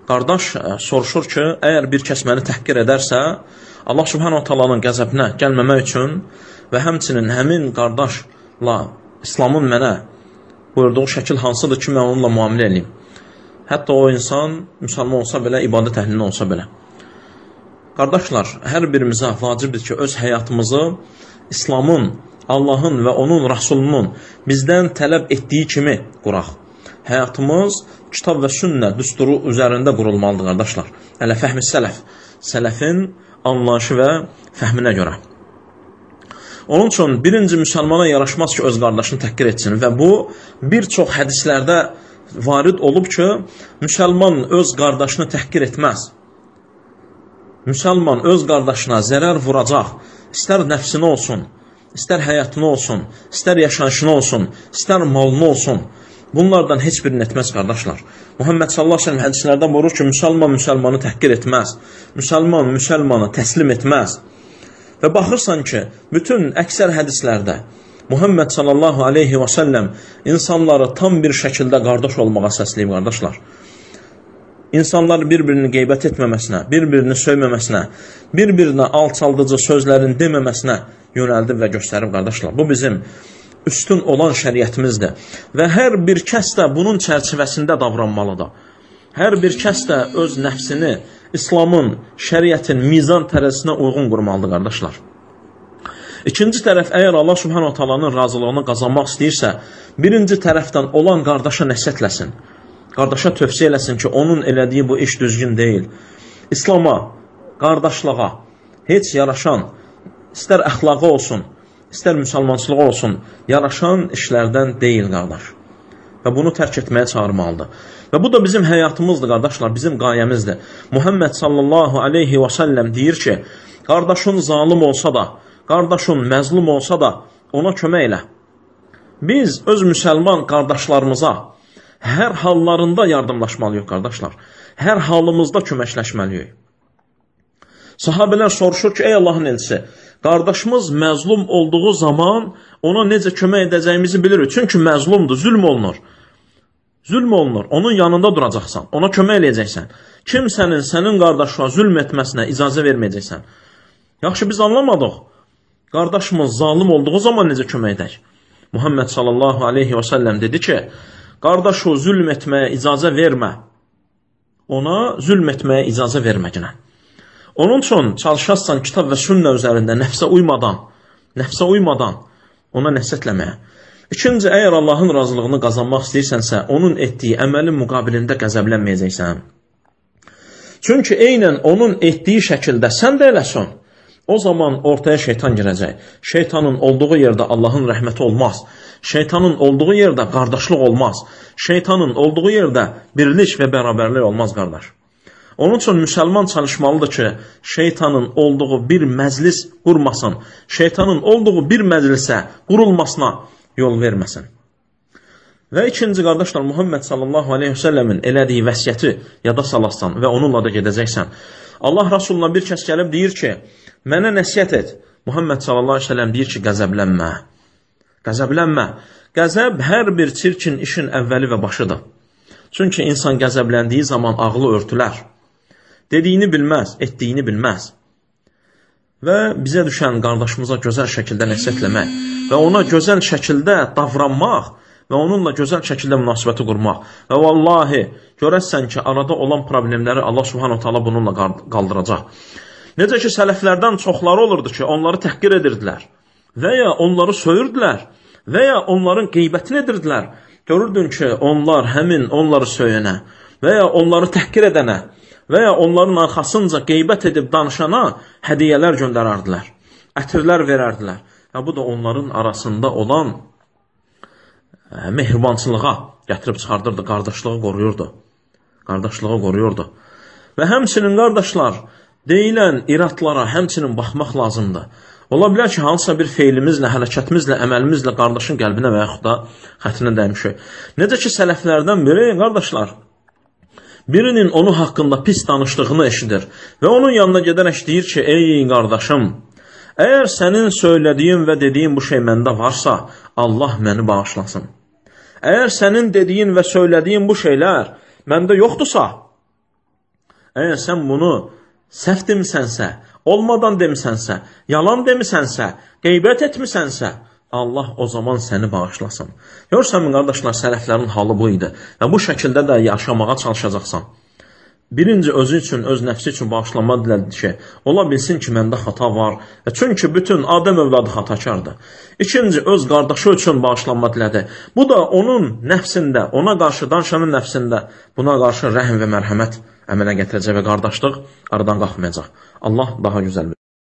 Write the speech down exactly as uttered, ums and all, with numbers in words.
qardaş soruşur ki, əgər bir kəs məni təhqir edərsə, Allah subhanahu ta'alanın qəzəbinə gəlməmək üçün və həmçinin həmin qardaşla İslamın mənə buyurduğu şəkil hansıdır ki, mən onunla müamilə edeyim. Hətta o insan müsəlman olsa belə, ibadət əhlində olsa belə. Qardaşlar, hər birimizə vacibdir ki, öz həyatımızı İslamın, Allahın və onun Rasulunun bizdən tələb etdiyi kimi quraq. Həyatımız kitab və sünnə düsturu üzərində qurulmalıdır, qardaşlar. Ələ fəhmi sələf, sələfin anlayışı və fəhminə görə. Onun üçün birinci müsəlmana yaraşmaz ki, öz qardaşını təhqir etsin və bu bir çox hədislərdə varid olub ki, müsəlman öz qardaşını təhqir etməz. Müsəlman öz qardaşına zərər vuracaq, istər nəfsini olsun, istər həyatını olsun, istər yaşayışını olsun, istər malını olsun, bunlardan heç birini etməz, qardaşlar. Muhammed sallallahu aleyhi ve sellem hədislərdə buyurur ki, müsəlman müsəlmanı təhqir etməz, müsəlman müsəlmanı təslim etməz. Və baxırsan ki, bütün əksər hədislərdə Muhammed sallallahu aleyhi ve sellem insanları tam bir şəkildə qardaş olmağa səsləyib, qardaşlar. İnsanlar bir-birini qeybət etməməsinə, bir-birini söyməməsinə, bir-birinə alçaldıcı sözlərin deməməsinə yönəldib və göstərib, qardaşlar. Bu bizim üstün olan şəriətimizdir. Və hər bir kəs də bunun çərçivəsində davranmalıdır. Hər bir kəs də öz nəfsini İslamın, şəriətin mizan tərəzisinə uyğun qurmalıdır, qardaşlar. İkinci tərəf, əgər Allah subhanahu ta'alanın razılığını qazanmaq istəyirsə, birinci tərəfdən olan qardaşa nəsihətləsin. Qardaşa tövsiyə eləsin ki, onun elədiyi bu iş düzgün deyil. İslama, qardaşlığa heç yaraşan, istər əxlaqa olsun, istər müsəlmançılığa olsun, yaraşan işlərdən deyil, qardaş. Və bunu tərk etməyə çağırmalıdır. Və bu da bizim həyatımızdır, qardaşlar, bizim qayəmizdir. Muhammed sallallahu aleyhi və səlləm deyir ki, qardaşın zalim olsa da, qardaşın məzlum olsa da, ona kömək elə. Biz öz müsəlman qardaşlarımıza hər hallarında yardımlaşmalıyıq, qardaşlar. Hər halımızda köməkləşməliyik. Sahabələr soruşur ki, ey Allahın elçisi, qardaşımız məzlum olduğu zaman ona necə kömək edəcəyimizi bilirik. Çünki məzlumdur, zülm olunur. Zülm olunur, onun yanında duracaqsan, ona kömək eləyəcəksən. Kimsənin sənin qardaşına zülm etməsinə icazə verməyəcəksən. Yaxşı, biz anlamadıq. Qardaşımız zalim olduğu zaman necə kömək edək? Muhammed sallallahu aleyhi və səlləm dedi ki, qardaşı zülm etməyə icazə vermə. Ona zülm etməyə icazə verməginə. Onun üçün çalışarsan kitab və sünnə üzərində nəfsə uymadan, nəfsə uymadan ona nəsihətləməyə. İkinci, əgər Allahın razılığını qazanmaq istəyirsənsə, onun etdiyi əməlin müqabilində qəzəblənməyəcəksən. Çünki eynən onun etdiyi şəkildə sən də eləsən, o zaman ortaya şeytan girəcək. Şeytanın olduğu yerdə Allahın rəhməti olmaz. Şeytanın olduğu yerdə qardaşlıq olmaz. Şeytanın olduğu yerdə birlik və bərabərlik olmaz, qardaş. Onun üçün müsəlman çalışmalıdır ki, şeytanın olduğu bir məclis qurmasın, şeytanın olduğu bir məclisə qurulmasına yol verməsin. Və ikinci, qardaşlar, Muhammed sallallahu aleyhi və səlləmin elədiyi vəsiyyəti yada salassan və onunla da gedəcəksən. Allah Rasuluna bir kəs gəlib deyir ki, mənə nəsiyyət et. Muhammed sallallahu aleyhi və səlləm deyir ki, qəzəblənmə. Qəzəblənmə. Qəzəb hər bir çirkin işin əvvəli və başıdır. Çünki insan qəzəbləndiyi zaman ağlı örtülər. Dediyini bilməz, etdiyini bilməz. Və bizə düşən qardaşımıza gözəl şəkildə nəsihətləmək və ona gözəl şəkildə davranmaq və onunla gözəl şəkildə münasibəti qurmaq. Və vallahi, görəsən ki, arada olan problemləri Allah subhanahu ta'ala bununla qaldıracaq. Necə ki, sələflərdən çoxları olurdu ki, onları təhqir edirdilər və ya onları söyürdülər və ya onların qeybətini edirdilər. Görürdün ki, onlar həmin onları söyənə və ya onları təhqir edənə və ya onların arxasınca qeybət edib danışana hədiyyələr göndərərdilər, ətirlər verərdilər. Və bu da onların arasında olan ə, mehribançılığa gətirib çıxardırdı, qardaşlığı qoruyurdu. Qardaşlığı qoruyurdu. Və həmçinin qardaşlar, deyilən iradlara həmçinin baxmaq lazımdır. Ola bilər ki, hansısa bir feylimizlə, hərəkətimizlə, əməlimizlə qardaşın qəlbinə və yaxud da xətrinə dəymişik. Necə ki, sələflərdən biri, qardaşlar, birinin onun haqqında pis danışdığını eşidir və onun yanına gedərək deyir ki, ey qardaşım, əgər sənin söylədiyin və dediyin bu şey məndə varsa, Allah məni bağışlasın. Əgər sənin dediyin və söylədiyin bu şeylər məndə yoxdursa, Əgər sən bunu səhv demisənsə, olmadan demisənsə, yalan demisənsə, qeybət etmisənsə, Allah o zaman səni bağışlasın. Görürsənmi, qardaşlar, sələflərin halı bu idi və bu şəkildə də yaşamağa çalışacaqsan. Birinci, özü üçün, öz nəfsi üçün bağışlanma dilədi ki, ola bilsin ki, məndə xata var. Çünki bütün Adəm övladı xatakardır. İkinci, öz qardaşı üçün bağışlanma dilədi. Bu da onun nəfsində, ona qarşı danışanın nəfsində buna qarşı rəhm və mərhəmət əmələ gətirəcək və qardaşlıq aradan qalxmayacaq. Allah daha gözəl bilir.